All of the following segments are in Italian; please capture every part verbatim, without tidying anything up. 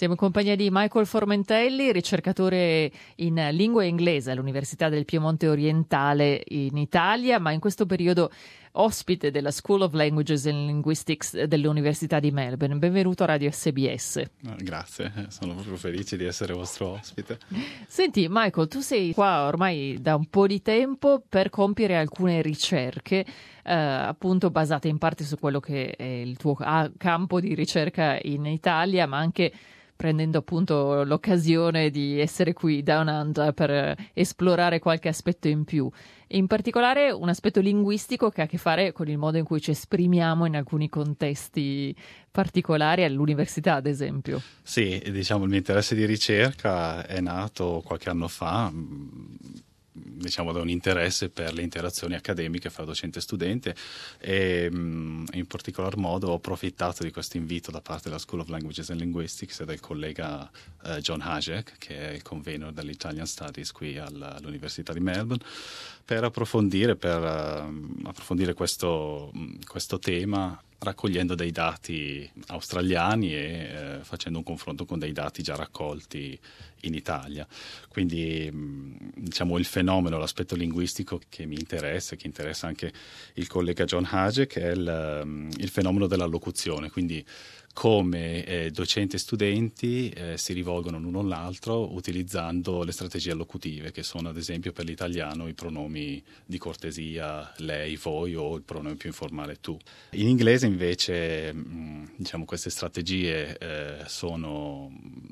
Siamo in compagnia di Michael Formentelli, ricercatore in lingua inglese all'Università del Piemonte Orientale in Italia, ma in questo periodo ospite della School of Languages and Linguistics dell'Università di Melbourne. Benvenuto a Radio S B S. Grazie, sono proprio felice di essere vostro ospite. Senti Michael, tu sei qua ormai da un po' di tempo per compiere alcune ricerche eh, appunto basate in parte su quello che è il tuo campo di ricerca in Italia, ma anche prendendo appunto l'occasione di essere qui Down Under per esplorare qualche aspetto in più. In particolare un aspetto linguistico che ha a che fare con il modo in cui ci esprimiamo in alcuni contesti particolari, all'università ad esempio. Sì, diciamo il mio interesse di ricerca è nato qualche anno fa, diciamo da un interesse per le interazioni accademiche fra docente e studente e in particolar modo ho approfittato di questo invito da parte della School of Languages and Linguistics e del collega uh, John Hajek, che è il convenor dell'Italian Studies qui alla, all'Università di Melbourne, per approfondire, per, uh, approfondire questo, questo tema, raccogliendo dei dati australiani e eh, facendo un confronto con dei dati già raccolti in Italia. Quindi diciamo il fenomeno, l'aspetto linguistico che mi interessa, che interessa anche il collega John Hajek, è il, il fenomeno della locuzione, quindi come eh, docenti e studenti eh, si rivolgono l'uno all'altro utilizzando le strategie allocutive, che sono ad esempio per l'italiano i pronomi di cortesia lei, voi, o il pronome più informale tu. In inglese invece mh, diciamo queste strategie eh, sono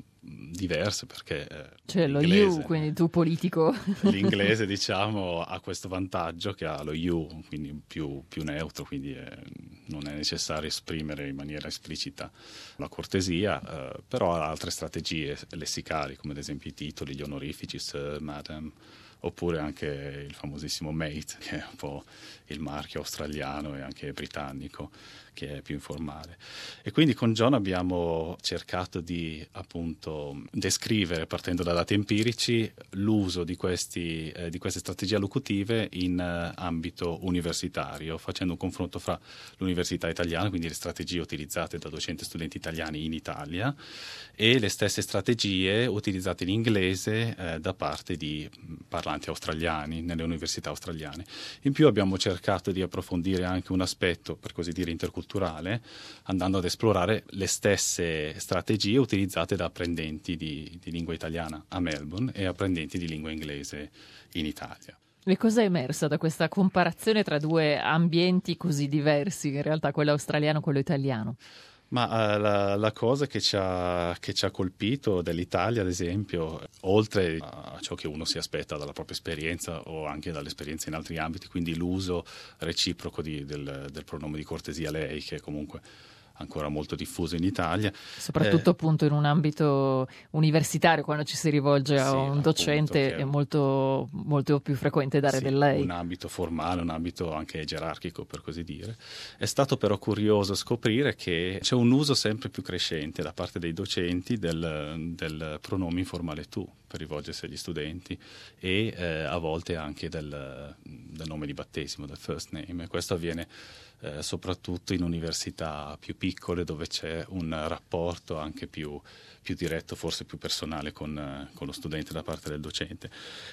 diverse perché eh, cioè lo you, quindi tu politico, l'inglese diciamo ha questo vantaggio che ha lo you, quindi più, più neutro, quindi eh, non è necessario esprimere in maniera esplicita la cortesia, eh, però ha altre strategie lessicali come ad esempio i titoli, gli onorifici, sir, madam, oppure anche il famosissimo mate, che è un po' il marchio australiano e anche britannico, che è più informale. E quindi con John abbiamo cercato di appunto descrivere, partendo da dati empirici, l'uso di, questi, eh, di queste strategie allocutive in eh, ambito universitario, facendo un confronto fra l'università italiana, quindi le strategie utilizzate da docenti e studenti italiani in Italia, e le stesse strategie utilizzate in inglese eh, da parte di parlanti australiani nelle università australiane. In più abbiamo cercato di approfondire anche un aspetto, per così dire, interculturale, andando ad esplorare le stesse strategie utilizzate da apprendenti di, di lingua italiana a Melbourne e apprendenti di lingua inglese in Italia. E cosa è emersa da questa comparazione tra due ambienti così diversi, in realtà quello australiano e quello italiano? Ma uh, la, la cosa che ci, ha, che ci ha colpito dell'Italia, ad esempio, oltre a ciò che uno si aspetta dalla propria esperienza o anche dall'esperienza in altri ambiti, quindi l'uso reciproco di, del, del pronome di cortesia lei, che è comunque ancora molto diffuso in Italia. Soprattutto eh, appunto in un ambito universitario, quando ci si rivolge a sì, un docente appunto, è molto, molto più frequente dare sì, del lei. Un ambito formale, un ambito anche gerarchico, per così dire. È stato però curioso scoprire che c'è un uso sempre più crescente da parte dei docenti del, del pronome informale tu per rivolgersi agli studenti e eh, a volte anche del, del nome di battesimo, del first name, e questo avviene Eh, soprattutto in università più piccole dove c'è un rapporto anche più, più diretto, forse più personale con, eh, con lo studente da parte del docente.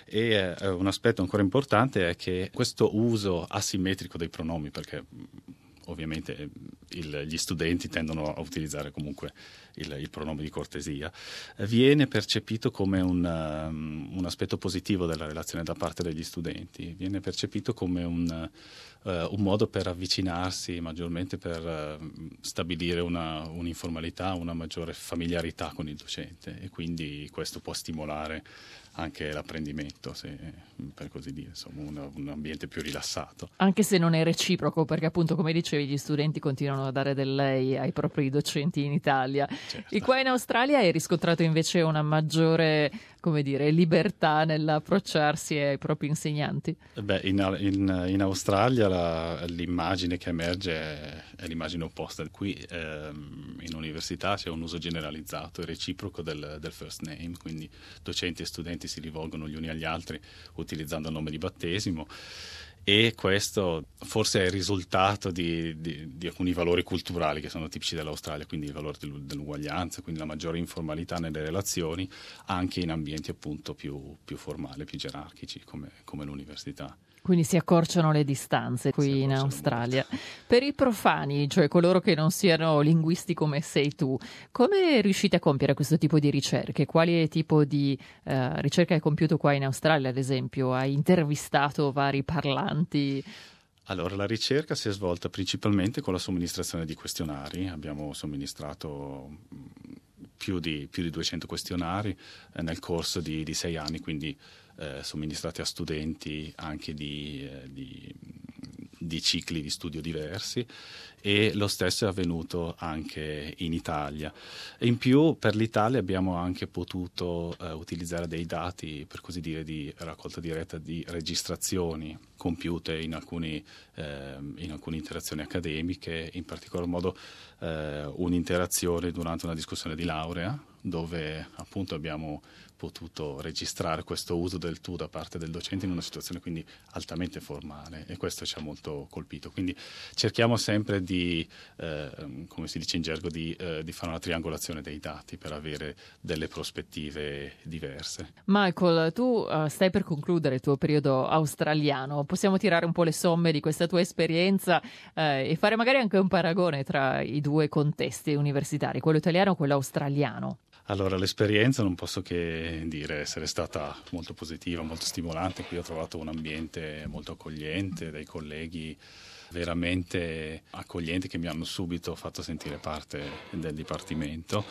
E eh, un aspetto ancora importante è che questo uso asimmetrico dei pronomi, perché ovviamente il, gli studenti tendono a utilizzare comunque il, il pronome di cortesia, viene percepito come un, um, un aspetto positivo della relazione da parte degli studenti, viene percepito come un, uh, un modo per avvicinarsi maggiormente, per uh, stabilire una, un'informalità, una maggiore familiarità con il docente, e quindi questo può stimolare anche l'apprendimento, se, per così dire, insomma, un, un ambiente più rilassato. Anche se non è reciproco, perché appunto, come dicevi, gli studenti continuano a dare del lei ai propri docenti in Italia. Certo. E qua in Australia hai riscontrato invece una maggiore, come dire, libertà nell'approcciarsi ai propri insegnanti? Beh, in, in, in Australia la, l'immagine che emerge è, è l'immagine opposta. Qui ehm, in università c'è un uso generalizzato e reciproco del, del first name, quindi docenti e studenti si rivolgono gli uni agli altri utilizzando il nome di battesimo, e questo forse è il risultato di, di, di alcuni valori culturali che sono tipici dell'Australia, quindi il valore dell'uguaglianza, quindi la maggiore informalità nelle relazioni, anche in ambienti appunto più, più formali, più gerarchici come, come l'università. Quindi si accorciano le distanze qui in Australia. Molto. Per i profani, cioè coloro che non siano linguisti come sei tu, come riuscite a compiere questo tipo di ricerche? Quale tipo di uh, ricerca hai compiuto qua in Australia, ad esempio? Hai intervistato vari parlanti? Allora, la ricerca si è svolta principalmente con la somministrazione di questionari. Abbiamo somministrato più di, più di duecento questionari eh, nel corso di, di sei anni, quindi eh, somministrati a studenti anche di, eh, di, di cicli di studio diversi, e lo stesso è avvenuto anche in Italia. E in più per l'Italia abbiamo anche potuto eh, utilizzare dei dati, per così dire, di raccolta diretta di registrazioni compiute in, alcuni, eh, in alcune interazioni accademiche, in particolar modo eh, un'interazione durante una discussione di laurea, dove appunto abbiamo potuto registrare questo uso del tu da parte del docente in una situazione quindi altamente formale, e questo ci ha molto colpito. Quindi cerchiamo sempre di, eh, come si dice in gergo, di, eh, di fare una triangolazione dei dati per avere delle prospettive diverse. Michael, tu uh, stai per concludere il tuo periodo australiano. Possiamo tirare un po' le somme di questa tua esperienza eh, e fare magari anche un paragone tra i due contesti universitari, quello italiano e quello australiano. Allora, l'esperienza non posso che dire essere stata molto positiva, molto stimolante. Qui ho trovato un ambiente molto accogliente, dei colleghi veramente accoglienti che mi hanno subito fatto sentire parte del dipartimento.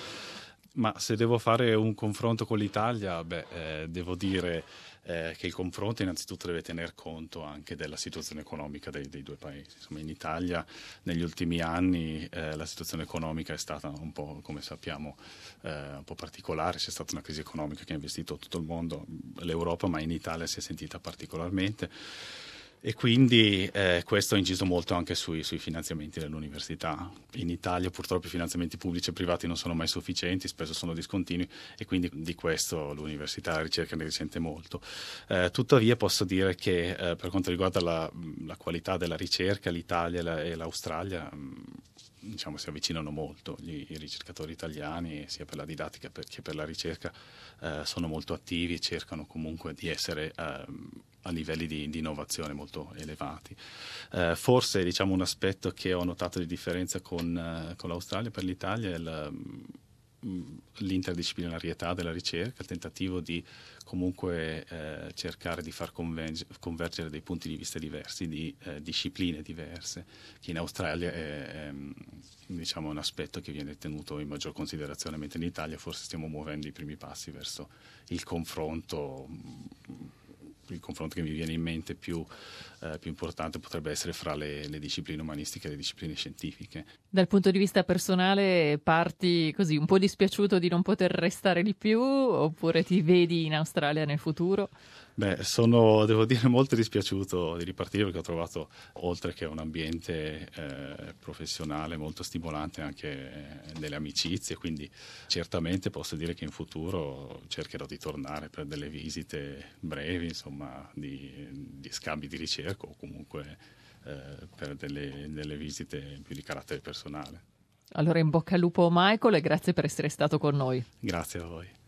Ma se devo fare un confronto con l'Italia, beh, eh, devo dire eh, che il confronto innanzitutto deve tener conto anche della situazione economica dei, dei due paesi. Insomma, in Italia negli ultimi anni eh, la situazione economica è stata un po', come sappiamo, eh, un po' particolare. C'è stata una crisi economica che ha investito tutto il mondo, l'Europa, ma in Italia si è sentita particolarmente. E quindi eh, questo ha inciso molto anche sui, sui finanziamenti dell'università. In Italia purtroppo i finanziamenti pubblici e privati non sono mai sufficienti, spesso sono discontinui, e quindi di questo l'università e la ricerca ne risente molto. Eh, tuttavia posso dire che eh, per quanto riguarda la, la qualità della ricerca, l'Italia e, la, e l'Australia mh, diciamo si avvicinano molto. Gli, i ricercatori italiani, sia per la didattica che per la ricerca, eh, sono molto attivi e cercano comunque di essere eh, a livelli di, di innovazione molto elevati. Eh, forse diciamo un aspetto che ho notato di differenza con, eh, con l'Australia per l'Italia è la, l'interdisciplinarietà della ricerca, il tentativo di comunque eh, cercare di far converge, convergere dei punti di vista diversi, di eh, discipline diverse, che in Australia è, è diciamo, un aspetto che viene tenuto in maggior considerazione, mentre in Italia forse stiamo muovendo i primi passi verso il confronto. Il confronto che mi viene in mente più, eh, più importante potrebbe essere fra le, le discipline umanistiche e le discipline scientifiche. Dal punto di vista personale parti così un po' dispiaciuto di non poter restare di più, oppure ti vedi in Australia nel futuro? Beh, sono, devo dire, molto dispiaciuto di ripartire, perché ho trovato, oltre che un ambiente eh, professionale molto stimolante, anche eh, delle amicizie, quindi certamente posso dire che in futuro cercherò di tornare per delle visite brevi, insomma, di, di scambi di ricerca, o comunque eh, per delle, delle visite più di carattere personale. Allora in bocca al lupo Michael, e grazie per essere stato con noi. Grazie a voi.